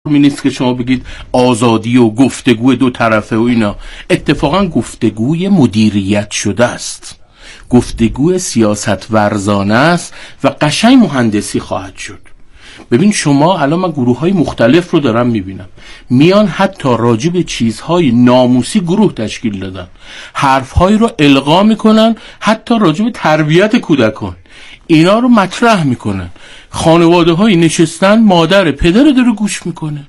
نیست که شما بگید آزادی و گفتگو دو طرفه و اینا. اتفاقا گفتگوی مدیریت شده است، گفتگو سیاست ورزانه است و قشنگ مهندسی خواهد شد. ببین شما الان من گروه های مختلف رو دارم میبینم، میان حتی راجع به چیزهای ناموسی گروه تشکیل دادن، حرفهایی رو القا میکنن، حتی راجع به تربیت کودکان اینا رو مطرح میکنن. خانواده های نشستن، مادر پدر رو داره گوش میکنه،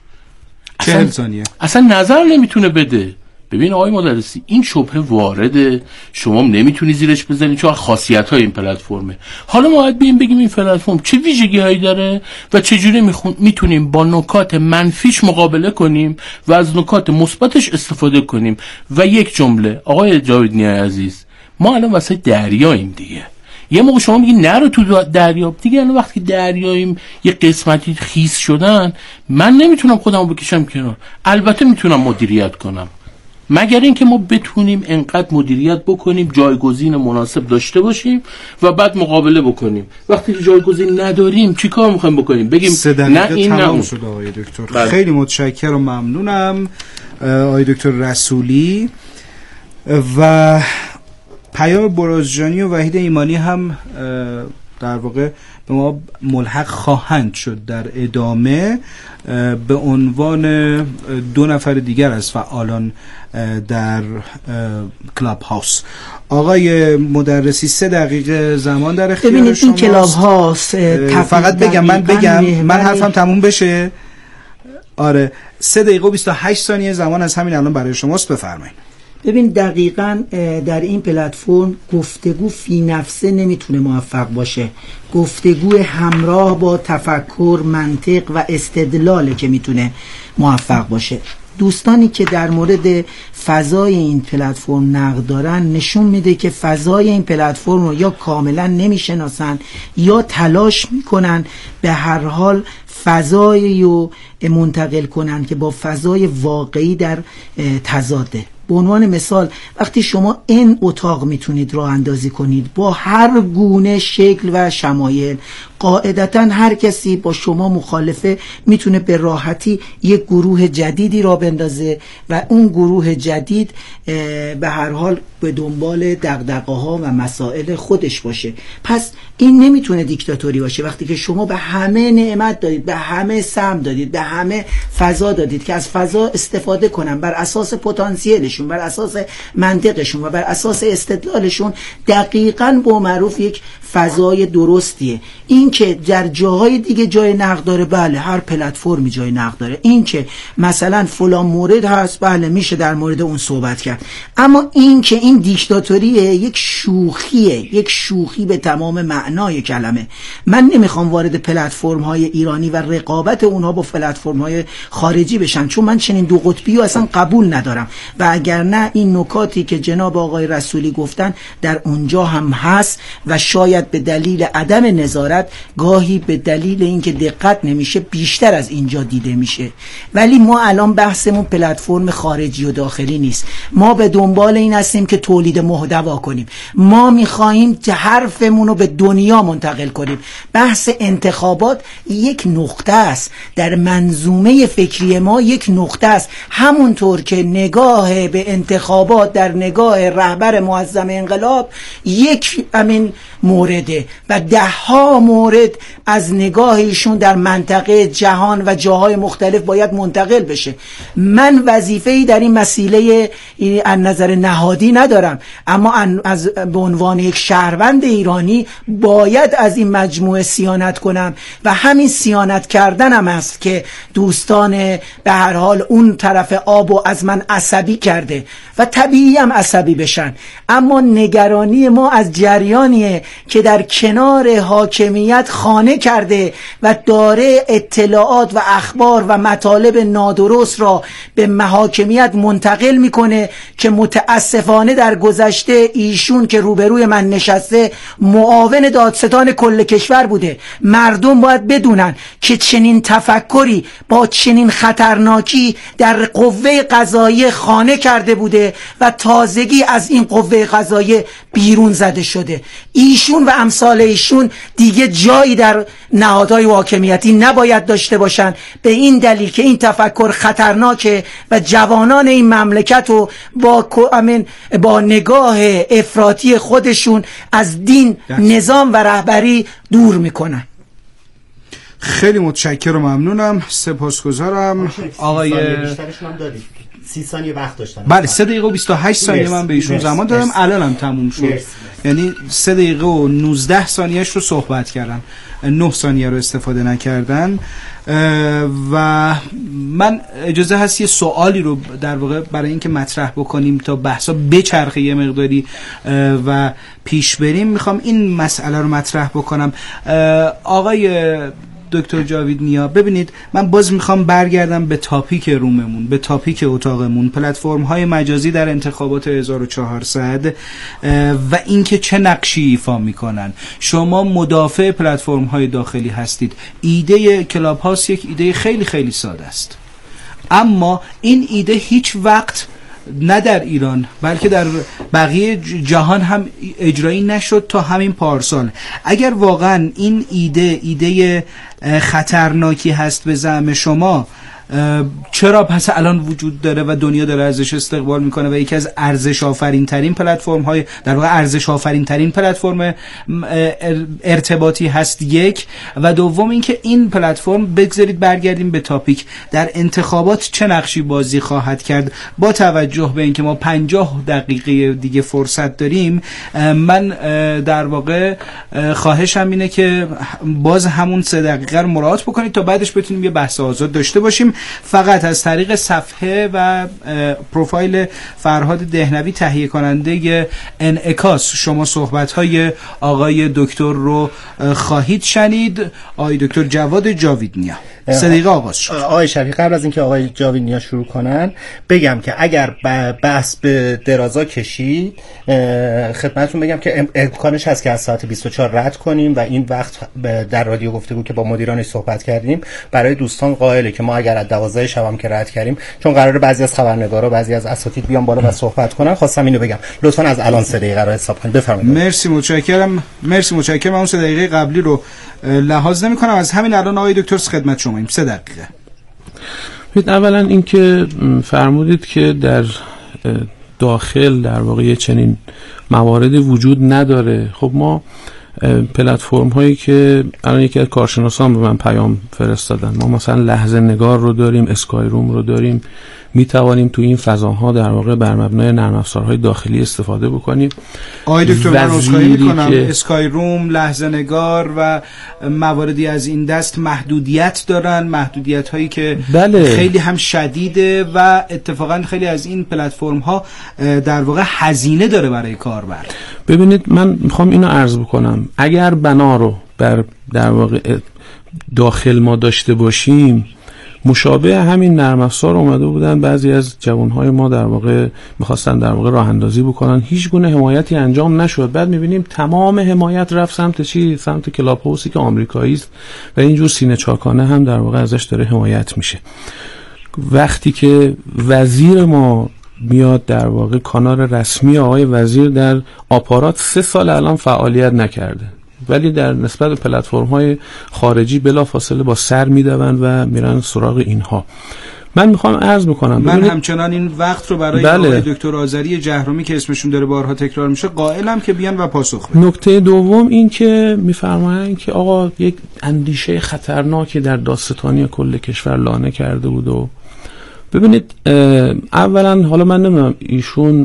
اصلا نظر نمیتونه بده. ببین آقای مدرسی، این شبهه وارده، شما نمیتونی زیرش بزنی چون خاصیت های این پلتفرمه. حالا ما باید بگیم این پلتفرم چه ویژگی هایی داره و چجوری میتونیم با نکات منفیش مقابله کنیم و از نکات مثبتش استفاده کنیم. و یک جمله آقای جاوید نیای عزیز، ما الان واسه دریاییم دیگه. یه موقع شما میگی نرو تو دریا دیگه، الان وقتی دریاییم یه قسمتی خیس شدن، من نمیتونم خودمو بکشم کنار. البته میتونم مدیریت کنم، مگر اینکه ما بتونیم انقدر مدیریت بکنیم جایگزین مناسب داشته باشیم و بعد مقابله بکنیم. وقتی جایگزین نداریم چی کار میخوایم بکنیم؟ بگیم نه این نه شد. آقای دکتر خیلی متشکرم و ممنونم. آقای دکتر رسولی و پیام برازجانی و وحید ایمانی هم در واقع به ما ملحق خواهند شد در ادامه به عنوان دو نفر دیگر از فعالان در کلاب هاوس. آقای مدرسی 3 دقیقه زمان در اختیار شماست. ببینید این کلاب هاوس فقط بگم من حرفم تموم بشه. آره 3 دقیقه و 28 ثانیه زمان از همین الان برای شماست، بفرمایید. ببین دقیقاً در این پلتفرم گفتگو فی نفسه نمیتونه موفق باشه، گفتگو همراه با تفکر، منطق و استدلاله که میتونه موفق باشه. دوستانی که در مورد فضای این پلتفرم نقد دارن نشون میده که فضای این پلتفرم رو یا کاملا نمیشناسن یا تلاش میکنن به هر حال فضایی رو منتقل کنن که با فضای واقعی در تضاده. به عنوان مثال وقتی شما این اتاق میتونید راه اندازی کنید با هر گونه شکل و شمایل، قاعدتا هر کسی با شما مخالفه میتونه به راحتی یک گروه جدیدی را بندازه و اون گروه جدید به هر حال به دنبال دغدغه‌ها و مسائل خودش باشه. پس این نمیتونه دیکتاتوری باشه وقتی که شما به همه نعمت دادید، به همه سهم دادید، به همه فضا دادید که از فضا استفاده کنن بر اساس پتانسیلشون، بر اساس منطقشون و بر اساس استدلالشون. دقیقاً با معروف یک فضای درستیه. این که در جاهای دیگه جای نقد داره، بله هر پلتفرمی جای نقد داره. این که مثلا فلان مورد هست، بله میشه در مورد اون صحبت کرد. اما این که این دیکتاتوریه، یک شوخیه، یک شوخی به تمام معنای کلمه. من نمیخوام وارد پلتفرم های ایرانی و رقابت اونها با پلتفرم های خارجی بشم، چون من چنین دو قطبی رو اصلا قبول ندارم و اگر نه این نکاتی که جناب آقای رسولی گفتن در اونجا هم هست و شاید به دلیل عدم نظارت، گاهی به دلیل اینکه دقت نمیشه بیشتر از اینجا دیده میشه. ولی ما الان بحثمون پلتفرم خارجی و داخلی نیست. ما به دنبال این هستیم که تولید محتوا کنیم. ما میخواهیم که حرفمون رو به دنیا منتقل کنیم. بحث انتخابات یک نقطه است در منظومه فکری ما، یک نقطه است. همونطور که نگاه به انتخابات در نگاه رهبر معظم انقلاب یک امین مورده و 10 مورد از نگاه ایشون در منطقه جهان و جاهای مختلف باید منتقل بشه. من وظیفه‌ای در این مسئله از نظر نهادی ندارم، اما از به عنوان یک شهروند ایرانی باید از این مجموعه صیانت کنم و همین صیانت کردنم است که دوستان به هر حال اون طرف آبو از من عصبی کرده و طبیعی هم عصبی بشن. اما نگرانی ما از جریانیه که در کنار حاکمیت خانه کرده و داره اطلاعات و اخبار و مطالب نادرست را به حاکمیت منتقل میکنه که متاسفانه در گذشته ایشون که روبروی من نشسته معاون دادستان کل کشور بوده. مردم باید بدونن که چنین تفکری با چنین خطرناکی در قوه قضاییه خانه کرده کرده بوده و تازگی از این قوه قضاییه بیرون زده شده. ایشون و امثال ایشون دیگه جایی در نهادهای حاکمیتی نباید داشته باشن، به این دلیل که این تفکر خطرناکه و جوانان این مملکت رو با نگاه افراطی خودشون از دین، نظام و رهبری دور میکنن. خیلی متشکرم و ممنونم، سپاسگزارم. آقای 30 ثانیه وقت داشتن. بله 3 دقیقه و 28 ثانیه من به ایشون زمان دادم، الانم تموم شد. یعنی 3 دقیقه و 19 ثانیهش رو صحبت کردن، 9 ثانیه رو استفاده نکردن. و من اجازه هست یه سوالی رو در واقع برای اینکه مطرح بکنیم تا بحثا بچرخه یه مقداری و پیش بریم، میخوام این مسئله رو مطرح بکنم. آقای دکتر جاوید نیا، ببینید من باز میخوام برگردم به تاپیک روممون، به تاپیک اتاقمون، پلتفرم های مجازی در انتخابات 1400 و اینکه چه نقشی ایفا میکنن. شما مدافع پلتفرم های داخلی هستید. ایده کلاب هاوس یک ایده خیلی خیلی ساده است، اما این ایده هیچ وقت نه در ایران بلکه در بقیه جهان هم اجرایی نشد تا همین پارسال. اگر واقعا این ایده خطرناکی هست به زعم شما، چرا پس الان وجود داره و دنیا داره ازش استقبال میکنه و یکی از ارزش آفرین ترین پلتفرم های، در واقع ارزش آفرین ترین پلتفرم ارتباطی هست؟ یک. و دوم اینکه این پلتفرم، بگذارید برگردیم به تاپیک، در انتخابات چه نقشی بازی خواهد کرد؟ با توجه به اینکه ما 50 دقیقه دیگه فرصت داریم، من در واقع خواهشم اینه که باز همون 3 دقیقه رو مراعات بکنید تا بعدش بتونیم یه بحث آزاد داشته باشیم. فقط از طریق صفحه و پروفایل فرهاد دهنوی تهیه کننده انعکاس شما صحبت‌های آقای دکتر رو خواهید شنید. آقای دکتر جواد جاوید نیا، 3 دقیقه آغاز شد. آقای شفیق، قبل از اینکه آقای جاوید نیا شروع کنن بگم که اگر بحث به درازا کشید، خدمتتون بگم که امکانش هست که از ساعت 24 رد کنیم و این وقت در رادیو گفتگو که با مدیرانش صحبت کردیم برای دوستان قائله که ما اگر از 12 شب هم که رد کردیم، چون قراره بعضی از خبرنگارا، بعضی از اساتید بیان بالا و صحبت کنن، خواستم اینو بگم. لطفاً از الان 3 دقیقه رو حساب کنید. بفرمایید. مرسی، متشکرم. من اون 3 دقیقه قبلی رو لحاظ نمی‌کنم. از همین الان آقای دکتر خدمت شما ایم. 3 دقیقه. اولا اینکه فرمودید که در داخل در واقع چنین مواردی وجود نداره. خب ما پلتفرم هایی که الان یکی از کارشناسان به من پیام فرستادن، ما مثلا لحظه نگار رو داریم، اسکای روم رو داریم، می توانیم تو این فضاها در واقع بر مبنای نرم افزارهای داخلی استفاده بکنیم. آقای دکتر من عذرخواهی می‌کنم، اسکای روم، لحظه نگار و مواردی از این دست محدودیت دارن، محدودیت هایی که خیلی هم شدیده و اتفاقا خیلی از این پلتفرم ها در واقع هزینه داره برای کاربر. ببینید من میخوام اینو عرض بکنم، اگر بنا رو در واقع داخل ما داشته باشیم، مشابه همین نرم افزار اومده بودن بعضی از جوانهای ما در واقع می‌خواستن در واقع راه اندازی بکنن، هیچ گونه حمایتی انجام نشد. بعد می‌بینیم تمام حمایت رفت سمت چی؟ سمت کلاب هاوسی که آمریکایی است و اینجور سینه چاکانه هم در واقع ازش داره حمایت میشه. وقتی که وزیر ما میاد در واقع کانال رسمی آقای وزیر در آپارات 3 سال الان فعالیت نکرده، ولی در نسبت به پلتفرم‌های خارجی بلافاصله با سر میدون و میرن سراغ اینها. من میخوام عرض بکنم، من همچنان این وقت رو برای آقای دکتر آذری جهرومی که اسمشون داره بارها تکرار میشه قائلم که بیان و پاسخ بدن. نکته دوم این که میفرمایند که آقا یک اندیشه خطرناکی در دادستانی کل کشور لانه کرده بود. و ببینید اولا حالا من نمیدونم ایشون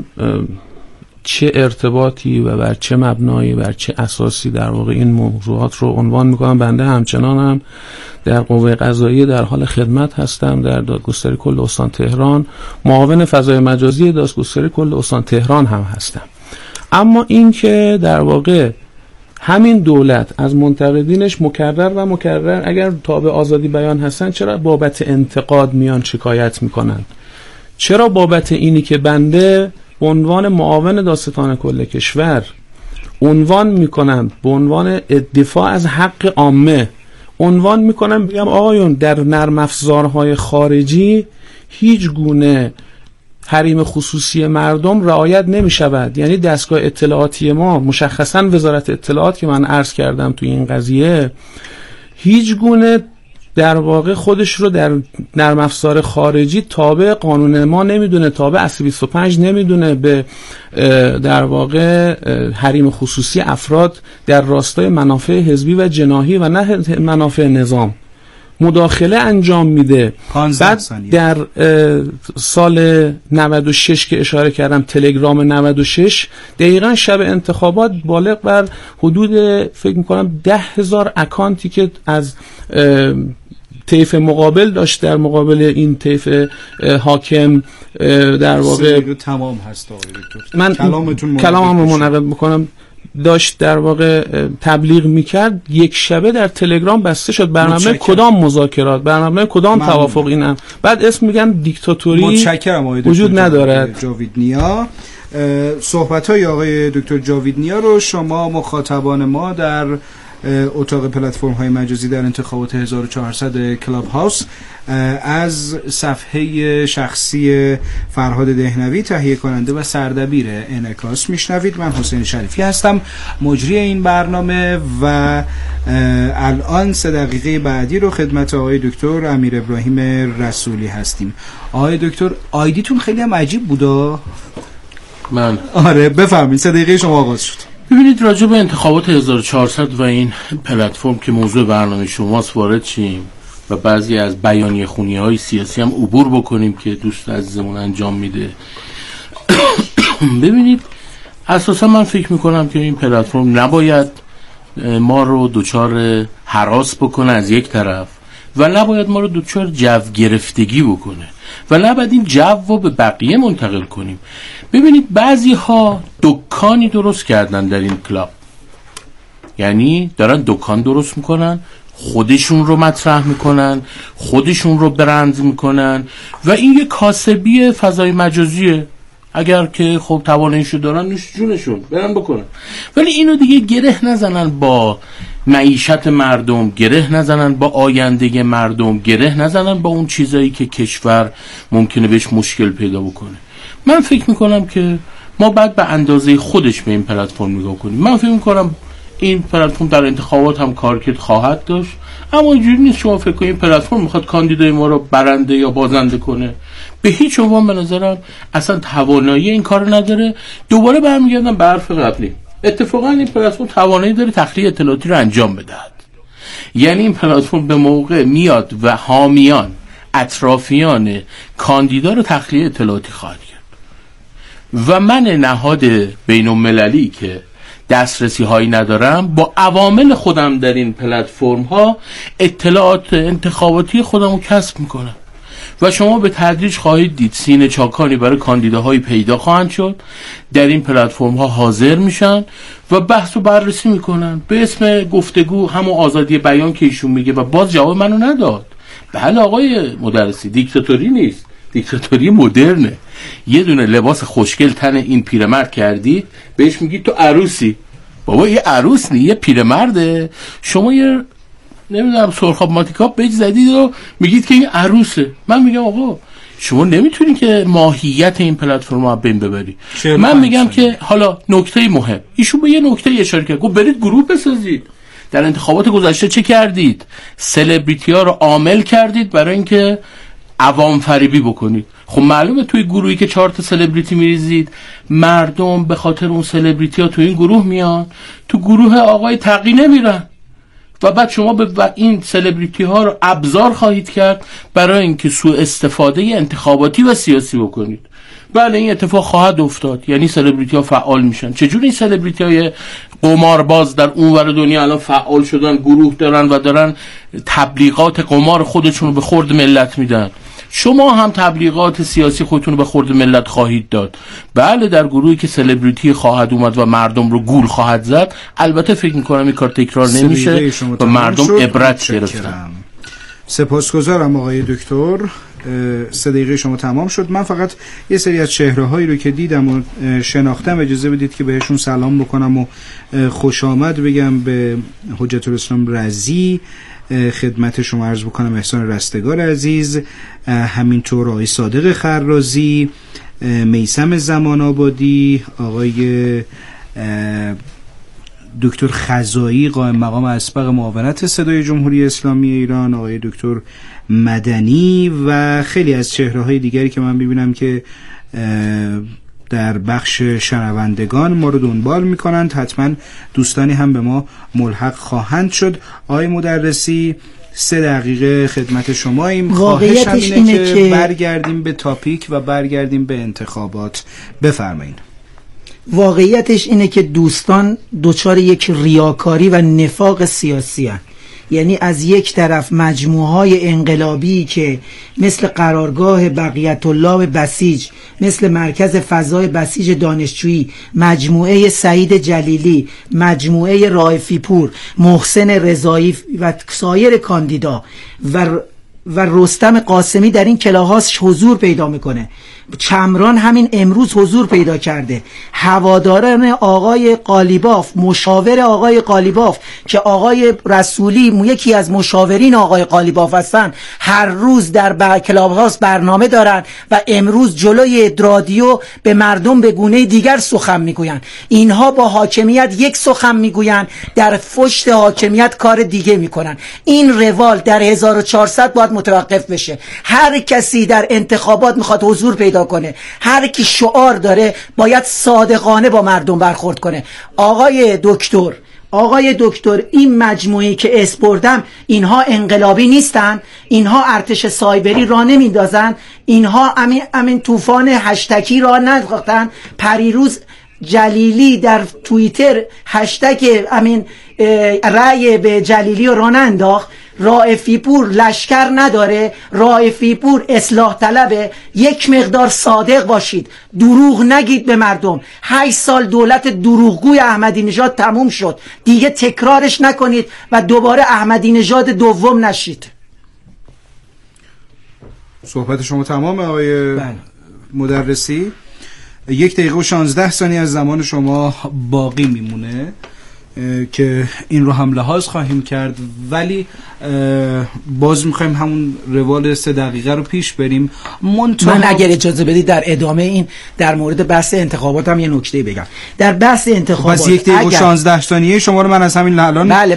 چه ارتباطی و بر چه مبنایی، بر چه اساسی در واقع این موضوعات رو عنوان میکنم. بنده همچنان هم در قوه قضاییه در حال خدمت هستم در دادگستری کل استان تهران، معاون فضای مجازی دادگستری کل استان تهران هم هستم. اما این که در واقع همین دولت از منتقدینش مکرر اگر تابع آزادی بیان هستن، چرا بابت انتقاد میان شکایت میکنن؟ چرا بابت اینی که بنده به عنوان معاون دادستان کل کشور عنوان میکنم، به عنوان دفاع از حق عامه عنوان میکنم، بگم آقایون در نرم افزارهای خارجی هیچ گونه حریم خصوصی مردم رعایت نمی شود. یعنی دستگاه اطلاعاتی ما، مشخصا وزارت اطلاعات که من عرض کردم توی این قضیه، هیچ گونه در واقع خودش رو در نرم افزار خارجی تابع قانون ما نمیدونه، تابع اصل 25 نمیدونه به در واقع حریم خصوصی افراد در راستای منافع حزبی و جناحی و نه منافع نظام مداخله انجام میده. بعد در سال 96 که اشاره کردم، تلگرام 96 دقیقا شب انتخابات بالغ بر حدود فکر میکنم 10,000 اکانتی که از طیف مقابل داشت در مقابل این طیف حاکم در واقع تمام هست آقای دکتر. من کلاممو منعقد میکنم، داشت در واقع تبلیغ میکرد، یک شبه در تلگرام بسته شد. برنامه کدام مذاکرات، برنامه کدام توافق، اینم بعد اسم میگن دیکتاتوری وجود ندارد. جاوید نیا، صحبت‌های آقای دکتر جاوید نیا رو شما مخاطبان ما در اتاق پلتفرم‌های مجازی در انتخابات 1400 کلاب هاوس از صفحه شخصی فرهاد دهنوی تهیه کننده و سردبیر انعکاس میشنوید. من حسین شریفی هستم، مجری این برنامه، و الان 3 دقیقه بعدی رو خدمت آقای دکتر امیر ابراهیم رسولی هستیم. آقای دکتر آیدیتون خیلی هم عجیب بودا. من آره بفرمایید، 3 دقیقه شما آغاز شد. ببینید راجع به انتخابات 1400 و این پلتفرم که موضوع برنامه شماست وارد شیم و بعضی از بیانیه خونی‌های سیاسی هم عبور بکنیم که دوست عزیزمون انجام میده. ببینید اساسا من فکر میکنم که این پلتفرم نباید ما رو دوچار هراس بکنه از یک طرف و نباید ما رو دوچار جو گرفتگی بکنه و نباید این جو رو به بقیه منتقل کنیم. ببینید بعضی ها دکانی درست کردن در این کلاب، یعنی دارن دکان درست میکنن، خودشون رو مطرح میکنن، خودشون رو برند میکنن و این یه کاسبی فضای مجازیه. اگر که خب تواناییشو دارن نوش جونشون برن بکنن، ولی اینو دیگه گره نزنن با معیشت مردم، گره نزنن با آینده مردم، گره نزنن با اون چیزایی که کشور ممکنه بهش مشکل پیدا بکنه. من فکر میکنم که ما باید به اندازه خودش به این پلتفرم نگاه کنیم. من فکر میکنم این پلتفرم در انتخابات هم کارکرد خواهد داشت، اما اینجوری نیست شما فکر کنید این پلتفرم میخواد کاندیدای ما رو برنده یا بازنده کنه. به هیچ عنوان به نظرم اصلا توانایی این کارو نداره. دوباره برمیگردم به حرف قبلی، اتفاقا این پلتفرم توانایی داره تخلیه اطلاعاتی رو انجام بدهد. یعنی این پلتفرم به موقع میاد و حامیان، اطرافیان کاندیدا رو تخلیه اطلاعاتی خواهد کرد و من نهاد بین المللی که دسترسی هایی ندارم با عوامل خودم در این پلتفرم ها اطلاعات انتخاباتی خودم رو کسب میکنم و شما به تدریج خواهید دید سینه چاکانی برای کاندیداهای پیدا خواهند شد، در این پلتفرم ها حاضر میشن و بحث و بررسی میکنن به اسم گفتگو، همون آزادی بیان که ایشون میگه. و باز جواب منو نداد. بله آقای مدرسی، دیکتاتوری نیست، دیکتاتوری مدرنه. یه دونه لباس خوشگل تن این پیرمرد کردید، بهش میگید تو عروسی. بابا یه عروس نیست، یه پیرمرده. شما یه نمیدونم سرخاب ماتیکاپ بهش زدید و میگید که این عروسه. من میگم آقا شما نمیتونی که ماهیت این پلتفرم رو بین ببری. من میگم که حالا نکته مهم، ایشون به یه نکته اشاره کرد، گفت برید گروه بسازید. در انتخابات گذشته چه کردید؟ سلبریتی ها رو عامل کردید برای اینکه عوام فریبی بکنید. خب معلومه توی گروهی که 4 تا سلبریتی میریزید، مردم به خاطر اون سلبریتی ها توی این گروه میان، تو گروه آقای تقی نمیرن و بعد شما به این سلبریتی ها رو ابزار خواهید کرد برای اینکه سوء استفاده انتخاباتی و سیاسی بکنید. بله این اتفاق خواهد افتاد، یعنی سلبریتی ها فعال میشن. چجوری این سلبریتی های قمارباز در اونور دنیا الان فعال شدن، گروه دارن و دارن تبلیغات قمار خودشون رو به خورد ملت میدن؟ شما هم تبلیغات سیاسی خودتون رو به خورد ملت خواهید داد. بله در گروهی که سلبریتی خواهد اومد و مردم رو گول خواهد زد، البته فکر میکنم این کار تکرار نمیشه و مردم عبرت گرفتن. سپاسگزارم آقای دکتر. 3 دقیقه شما تمام شد. من فقط یه سری از چهره‌هایی رو که دیدم و شناختم اجازه بدید که بهشون سلام بکنم و خوش آمد بگم. به حجت الاسلام رضی خدمت شما عرض بکنم، احسان رستگار عزیز، همینطور آقای صادق خرازی، میثم زمان آبادی، آقای دکتر خزایی قائم مقام اسبق معاونت صدای جمهوری اسلامی ایران، آقای دکتر مدنی و خیلی از چهره‌های دیگری که من می‌بینم که در بخش شنوندگان ما رو دنبال میکنند. حتما دوستانی هم به ما ملحق خواهند شد. آقای مدرسی 3 دقیقه خدمت شماییم. واقعیتش اینه که برگردیم به تاپیک و برگردیم به انتخابات. بفرمایید. واقعیتش اینه که دوستان دچار یک ریاکاری و نفاق سیاسی هستند. یعنی از یک طرف مجموعهای انقلابی که مثل قرارگاه بقیت الله بسیج، مثل مرکز فضای بسیج دانشجویی، مجموعه سعید جلیلی، مجموعه رائفی پور، محسن رضایی و سایر کاندیدا و رستم قاسمی در این کلاس حضور پیدا میکنه. چمران همین امروز حضور پیدا کرده. هواداران آقای قالیباف، مشاور آقای قالیباف که آقای رسولی یکی از مشاورین آقای قالیباف هستن، هر روز در کلاب هاوس برنامه دارن و امروز جلوی رادیو به مردم به گونه دیگر سخن میگوین. اینها با حاکمیت یک سخن میگوین، در پشت حاکمیت کار دیگه میکنن. این روال در 1400 باید متوقف بشه. هر کسی در انتخابات میخواد حضور پیدا کنه، هر کی شعار داره باید صادقانه با مردم برخورد کنه. آقای دکتر این مجموعی که اسپردم، اینها انقلابی نیستن، اینها ارتش سایبری را نمیندازن، اینها امین طوفان هشتکی را ننداختن. پریروز جلیلی در توییتر هشتگ رأی به جلیلی را ننداخت. رائفی پور لشکر نداره، رائفی پور اصلاح طلبه. یک مقدار صادق باشید، دروغ نگید به مردم. 8 سال دولت دروغگوی احمدی نژاد تموم شد، دیگه تکرارش نکنید و دوباره احمدی نژاد دوم نشید. صحبت شما تمام آقای مدرسی. 1 دقیقه و 16 ثانیه از زمان شما باقی میمونه که این رو هم لحاظ خواهیم کرد، ولی باز میخوایم همون روال 3 دقیقه رو پیش بریم. من اگر اجازه بدید در ادامه این در مورد بحث انتخابات هم یه نکته بگم. در بحث انتخابات بس 1 دقیقه و 16 ثانیه شما رو من از همین الان بله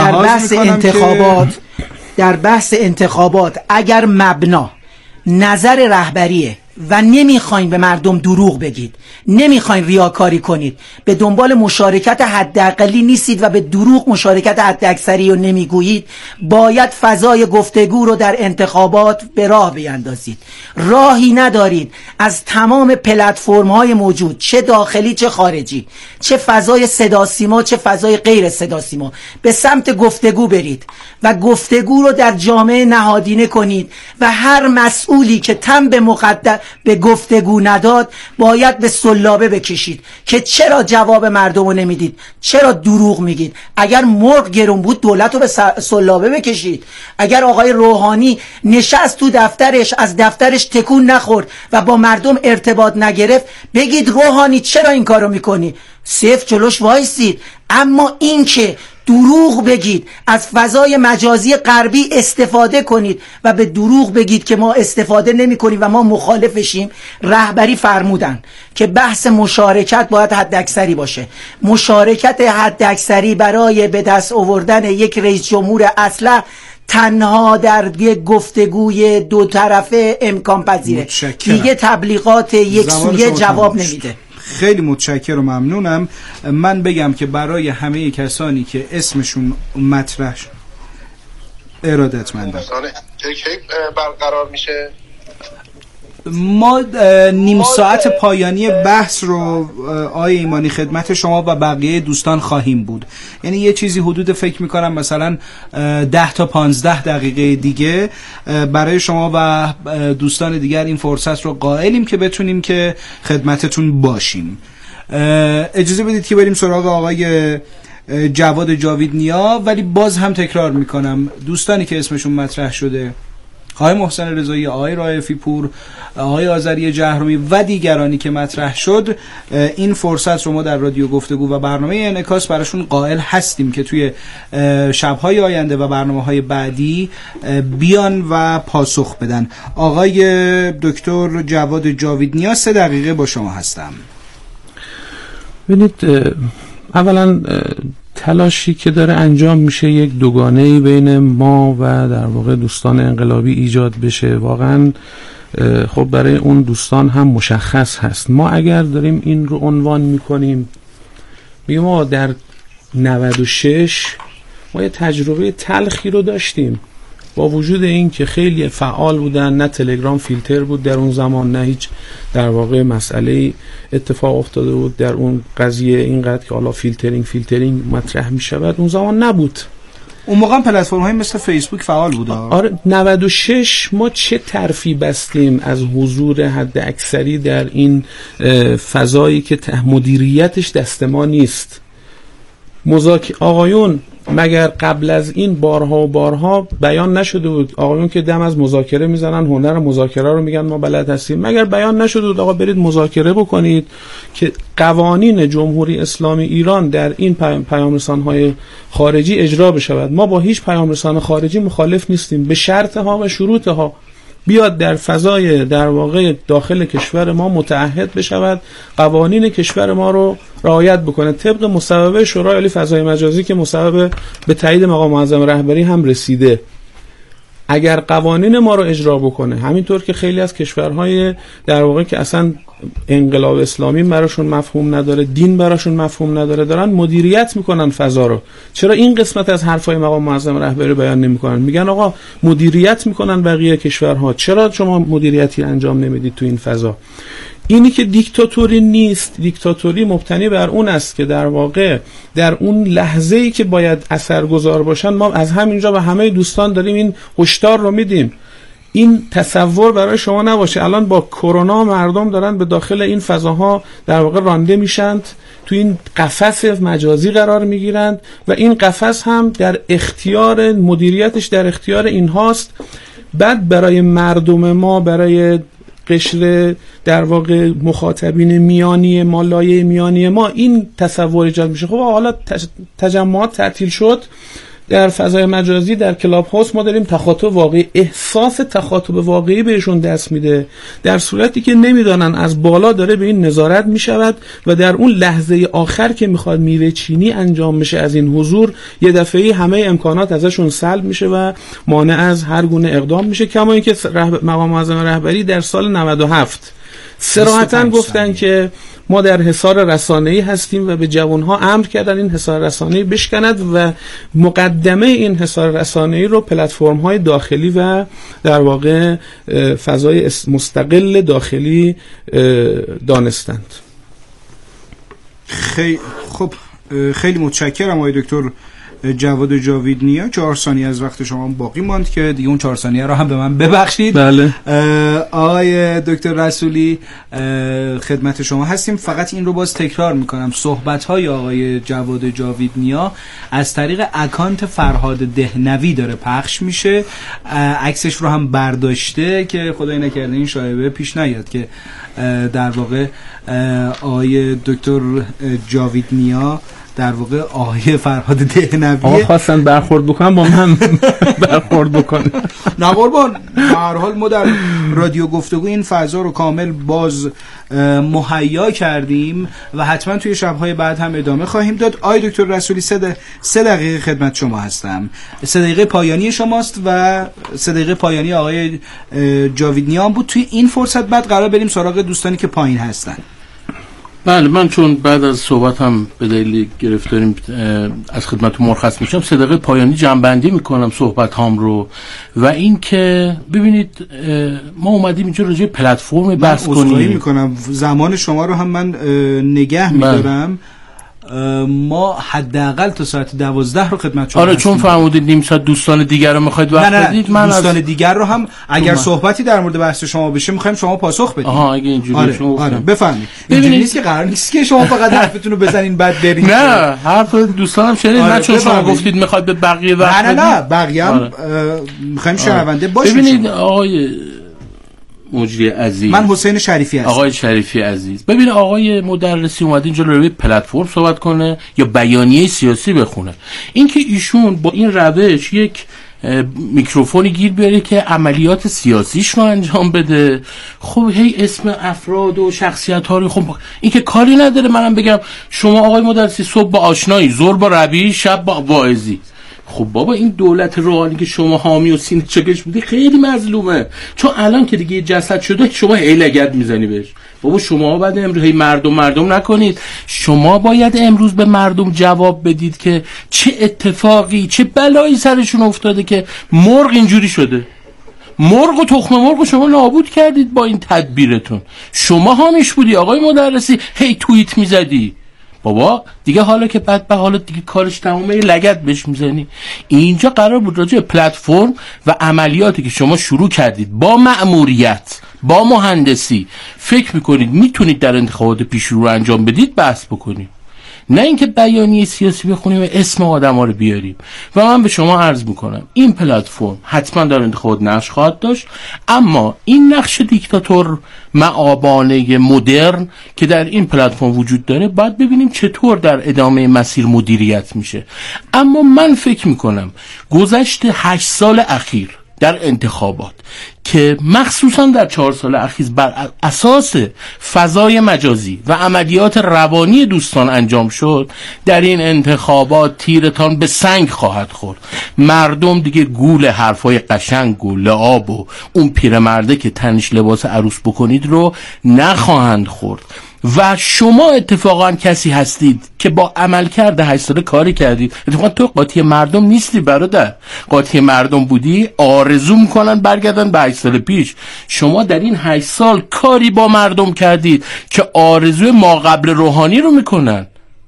در بحث انتخابات اگر مبنا نظر رهبریه و نمیخواین به مردم دروغ بگید، نمیخواین ریاکاری کنید، به دنبال مشارکت حداقلی نیستید و به دروغ مشارکت حداکثری رو نمیگویید، باید فضای گفتگو رو در انتخابات به راه بیاندازید. راهی ندارید از تمام پلتفرم‌های موجود، چه داخلی چه خارجی، چه فضای صدا سیما چه فضای غیر صدا سیما، به سمت گفتگو برید و گفتگو رو در جامعه نهادینه کنید و هر مسئولی که تن به گفتگو نداد باید به سلابه بکشید که چرا جواب مردم رو نمیدید، چرا دروغ میگید. اگر مرغ گرون بود دولت رو به سلابه بکشید. اگر آقای روحانی نشست تو دفترش از دفترش تکون نخورد و با مردم ارتباط نگرفت، بگید روحانی چرا این کارو میکنی، صفر جلوش وایسید. اما این که دروغ بگید، از فضای مجازی غربی استفاده کنید و به دروغ بگید که ما استفاده نمی کنیم و ما مخالفشیم. رهبری فرمودن که بحث مشارکت باید حداکثری باشه. مشارکت حداکثری برای به دست آوردن یک رئیس جمهور اصلح تنها در یک گفتگوی 2 طرفه امکان پذیره. دیگه تبلیغات یک سویه جواب نمیده. خیلی متشکرم و ممنونم. من بگم که برای همه کسانی که اسمشون مطرح شد ارادتمندم. کی برقرار میشه؟ ما نیم ساعت پایانی بحث رو آقای ایمانی خدمت شما و بقیه دوستان خواهیم بود. یعنی یه چیزی حدود فکر میکنم مثلا 10 تا 15 دقیقه دیگه برای شما و دوستان دیگر این فرصت رو قائلیم که بتونیم که خدمتتون باشیم. اجازه بدید که بریم سراغ آقای جواد جاوید نیا، ولی باز هم تکرار میکنم دوستانی که اسمشون مطرح شده آقای محسن رضایی، آقای رائفی پور، آقای آذری جهرومی و دیگرانی که مطرح شد، این فرصت رو ما در رادیو گفتگو و برنامه انعکاس براشون قائل هستیم که توی شب‌های آینده و برنامه‌های بعدی بیان و پاسخ بدن. آقای دکتر جواد جاویدنیا 3 دقیقه با شما هستم. ببینید، اولا تلاشی که داره انجام میشه یک دوگانه‌ای بین ما و در واقع دوستان انقلابی ایجاد بشه، واقعا خب برای اون دوستان هم مشخص هست. ما اگر داریم این رو عنوان میکنیم، میگم ما در 96 ما یه تجربه تلخی رو داشتیم، با وجود این که خیلی فعال بودن، نه تلگرام فیلتر بود در اون زمان، نه هیچ در واقع مسئله اتفاق افتاده بود در اون قضیه اینقدر که حالا فیلترینگ مطرح می شود، اون زمان نبود. اون موقع پلتفرم های مثل فیسبوک فعال بود. آره 96 ما چه طرفی بستیم از حضور حد اکثری در این فضایی که مدیریتش دست ما نیست. آقایون مگر قبل از این بارها و بارها بیان نشده بود؟ آقایون که دم از مذاکره میزنن، هنر مذاکره رو میگن ما بلد هستیم، مگر بیان نشده بود آقا برید مذاکره بکنید که قوانین جمهوری اسلامی ایران در این پیام رسان‌های خارجی اجرا بشود؟ ما با هیچ پیام رسان خارجی مخالف نیستیم، به شرطها و شروطها بیاد در فضای در واقع داخل کشور ما متعهد بشود، قوانین کشور ما رو رعایت بکنه طبق مصوبه شورای عالی فضای مجازی که مصوبه به تایید مقام معظم رهبری هم رسیده. اگر قوانین ما رو اجرا بکنه، همینطور که خیلی از کشورهای در واقع که اصلا انقلاب اسلامی براشون مفهوم نداره، دین براشون مفهوم نداره، دارن مدیریت میکنن فضا رو، چرا این قسمت از حرفای مقام معظم رهبری بیان نمیکنن؟ میگن آقا مدیریت میکنن بقیه کشورها، چرا شما مدیریتی انجام نمیدید تو این فضا؟ اینی که دیکتاتوری نیست، دیکتاتوری مبتنی بر اون است که در واقع در اون لحظه‌ای که باید اثرگذار باشن، ما از همینجا به همه دوستان داریم این هشدار رو میدیم. این تصور برای شما نباشه الان با کرونا مردم دارن به داخل این فضاها در واقع رانده میشند، تو این قفس مجازی قرار میگیرند و این قفس هم در اختیار مدیریتش در اختیار اینهاست. بعد برای مردم ما، برای قشر در واقع مخاطبین میانی ما، لایه میانی ما، این تصور ایجاد میشه. خب حالا تجمعات تعطیل شد در فضای مجازی، در کلاب هاوس ما داریم تخاطب واقعی، احساس تخاطب واقعی بهشون دست میده، در صورتی که نمیدانن از بالا داره به این نظارت میشود و در اون لحظه آخر که میخواد میوه چینی انجام بشه از این حضور، یه دفعه‌ای همه امکانات ازشون سلب میشه و مانع از هر گونه اقدام میشه. کما اینکه مقام معظم رهبری در سال 97 صراحتاً گفتن که ما در حصار رسانه‌ای هستیم و به جوانها امر کردن این حصار رسانه‌ای بشکند و مقدمه این حصار رسانه‌ای رو پلتفرم‌های داخلی و در واقع فضای مستقل داخلی دانستند. خب خیلی متشکرم آقای دکتر جواد جاویدنیا. 4 ثانیه از وقت شما باقی ماند که دیگه اون 4 ثانیه رو هم به من ببخشید. بله. آقای دکتر رسولی خدمت شما هستیم. فقط این رو باز تکرار میکنم، صحبت‌های آقای جواد جاویدنیا از طریق اکانت فرهاد دهنوی داره پخش میشه، عکسش رو هم برداشته که خدای نکرده این شایعه پیش نیاد که در واقع آقای دکتر جاویدنیا در واقع آقای فرهاد دهنوی آقا خواستن برخورد بکنن با من برخورد بکنن. نه قربان، به هر حال ما در رادیو گفتگو این فضا رو کامل باز مهیا کردیم و حتما توی شب‌های بعد هم ادامه خواهیم داد. آقای دکتر رسولی 3 دقیقه خدمت شما هستم. 3 دقیقه پایانی شماست و 3 دقیقه پایانی آقای جاویدنیا بود. توی این فرصت بعد قرار بریم سراغ دوستانی که پایین هستن. بله، من چون بعد از صحبت هم به دلیل گرفتاریم از خدمت مرخص میشم، 3 دقیقه پایانی جمع‌بندی میکنم صحبت هام رو. و این که ببینید ما اومدیم اینجا راجع به پلتفرم بحث کنیم. میکنم زمان شما رو هم من نگه میدارم. ما حداقل تا ساعت 12 رو خدمت شما آره چون فرمودید نیم ساعت دوستان دیگر رو میخواید وقت بدید. من دوستان دیگر رو هم اگر صحبتی در مورد بحث شما بشه میخوایم شما پاسخ بدید. آها اگه اینجوری شما بفرمایید. اینجوری نیست که قرار نیست که شما فقط حرفتون رو بزنین بعد برید. نه حرف دوستانم شنید. نه چون شما گفتید میخواید به بقیه وقت بدید. نه بقیه هم میخوایم شنونده باشید. ببینید آقای مجری عزیز، من حسین شریفی هستم. آقای شریفی عزیز، ببین آقای مدرسی اومد اینجا روی پلتفرم صحبت کنه یا بیانیه سیاسی بخونه. اینکه ایشون با این روش یک میکروفونی گیر بیاره که عملیات سیاسیش رو انجام بده، خب هی اسم افراد و شخصیت ها رو، خب این که کاری نداره منم بگم شما آقای مدرسی صبح با آشنایی، ظهر با ربیعی، شب با واعظی. خب بابا این دولت روحانی که شما حامی و سینه چکش بودی خیلی مظلومه، چون الان که دیگه جسد شده شما هی لگد میزنی بهش. بابا شما باید امروز هی مردم نکنید، شما باید امروز به مردم جواب بدید که چه اتفاقی چه بلایی سرشون افتاده که مرغ اینجوری شده. مرغ و تخم مرغ شما نابود کردید با این تدبیرتون. شما حامیش بودی آقای مدرسی، هی توییت میزدی. بابا دیگه حالا که بعد به حالا دیگه کارش تمومه لگد بهش میزنی. اینجا قرار بود راجع به پلتفرم و عملیاتی که شما شروع کردید با مأموریت، با مهندسی، فکر میکنید میتونید در انتخابات پیشرو رو انجام بدید بحث بکنید، نه اینکه بیانیه سیاسی بخونیم و اسم آدم‌ها رو بیاریم. و من به شما عرض میکنم این پلتفرم حتما در انتخابات نقش خواهد داشت، اما این نقش دیکتاتور معابانه مدرن که در این پلتفرم وجود داره باید ببینیم چطور در ادامه مسیر مدیریت میشه. اما من فکر میکنم گذشت 8 سال اخیر در انتخابات که مخصوصا در 4 سال اخیر بر اساس فضای مجازی و عملیات روانی دوستان انجام شد، در این انتخابات تیرتان به سنگ خواهد خورد. مردم دیگه گول حرفای قشنگ و لعاب و اون پیرمرده که تنش لباس عروس بکنید رو نخواهند خورد. و شما اتفاقا کسی هستید که با عملکرد 8 ساله کاری کردید. اتفاقا تو قاطی مردم نیستی برادر، قاطی مردم بودی آرزو میکنن برگردن به 8 سال پیش. شما در این 8 سال کاری با مردم کردید که آرزوی ما قبل روحانی رو میکنن،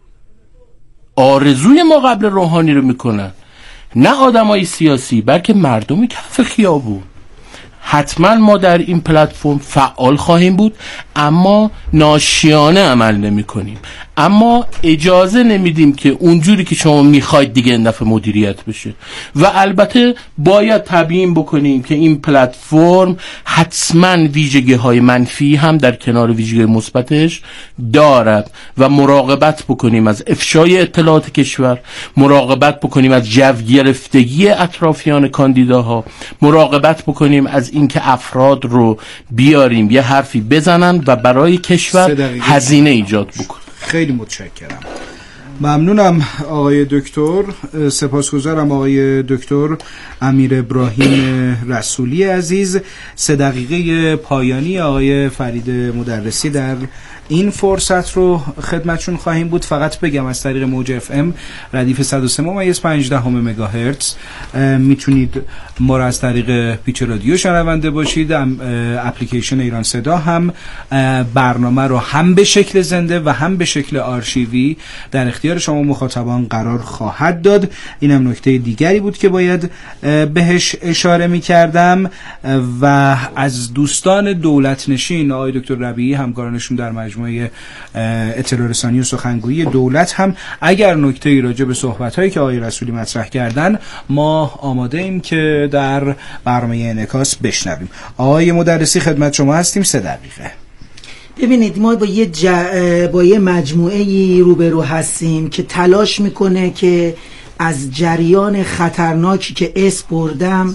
آرزوی ما قبل روحانی رو میکنن، نه آدمای سیاسی بلکه مردمی کف خیابون. حتما ما در این پلتفرم فعال خواهیم بود، اما ناشیانه عمل نمی کنیم، اما اجازه نمیدیم که اونجوری که شما میخواید دیگه این دفعه مدیریت بشه. و البته باید تبیین بکنیم که این پلتفرم حتما ویژگی های منفی هم در کنار ویژگی مثبتش دارد و مراقبت بکنیم از افشای اطلاعات کشور، مراقبت بکنیم از جو گرفتگی اطرافیان کاندیداها، مراقبت بکنیم از اینکه افراد رو بیاریم یه حرفی بزنن و برای کشور هزینه ایجاد بکنن. خیلی متشکرم، ممنونم آقای دکتر. سپاسگزارم آقای دکتر امیر ابراهیم رسولی عزیز. 3 دقیقه پایانی آقای فرید مدرسی در این فرصت رو خدمتشون خواهیم بود. فقط بگم از طریق موج اف ام ردیف 103.5 مگاهرتز میتونید ما را از طریق پیچ رادیو شنونده باشید. اپلیکیشن ایران صدا هم برنامه رو هم به شکل زنده و هم به شکل آرشیوی در اختیار شما مخاطبان قرار خواهد داد. اینم نکته دیگری بود که باید بهش اشاره می‌کردم. و از دوستان دولت نشین آقای دکتر ربیعی همکارانشون در مجموعه اطلاع رسانی و سخنگویی دولت هم اگر نکته‌ای راجع به صحبت‌هایی که آقای رسولی مطرح کردن ما آماده ایم که در برنامه انعکاس بشنویم. آقای مدرسی خدمت شما هستیم. 3 دقیقه. ببینید ما با یه مجموعه‌ای روبرو هستیم که تلاش میکنه که از جریان خطرناکی که اسم بردم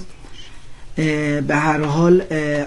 به هر حال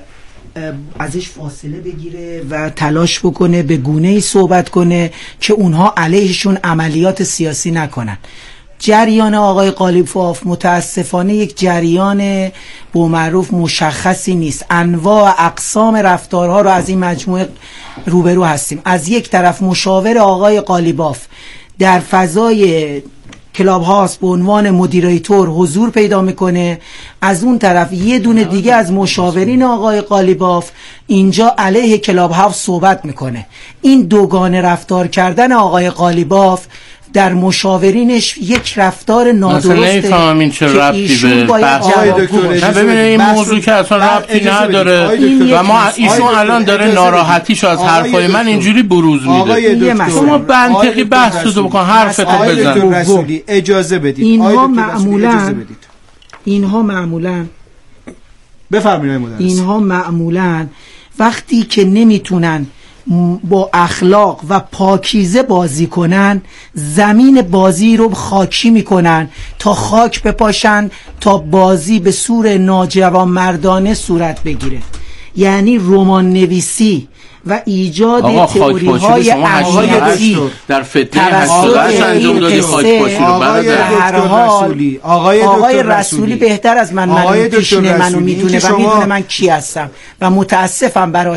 ازش فاصله بگیره و تلاش بکنه به گونه‌ای صحبت کنه که اونها علیهشون عملیات سیاسی نکنن. جریان آقای قالیباف متاسفانه یک جریان بومعروف مشخصی نیست. انواع و اقسام رفتارها رو از این مجموعه روبرو هستیم. از یک طرف مشاور آقای قالیباف در فضای کلاب هاست به عنوان مدیریتور حضور پیدا میکنه، از اون طرف یه دونه دیگه از مشاورین آقای قالیباف اینجا علیه کلاب هاست صحبت میکنه. این دوگانه رفتار کردن آقای قالیباف در مشاورینش یک رفتار نادرسته که ایشون باید جواب گوش. ببینید این موضوع که اصلا ربطی نداره و ما ایشون الان داره ناراحتیشو از حرفای من اینجوری بروز میده. شما منطقی بحثو بکن، حرفتو بزن. رسولی اجازه بدید. اینها معمولاً وقتی که نمیتونن با اخلاق و پاکیزه بازی کنن، زمین بازی رو خاکی میکنن تا خاک بپاشن تا بازی به صورت ناجوانمردانه صورت بگیره. یعنی رمان نویسی و ایجاد تئوری های امنیتی در فتنه 88 انجام دادی خاک پاشی رو. آقای رسولی بهتر از من پیشینه منو میدونه و میدونه من کی هستم و متاسفم برای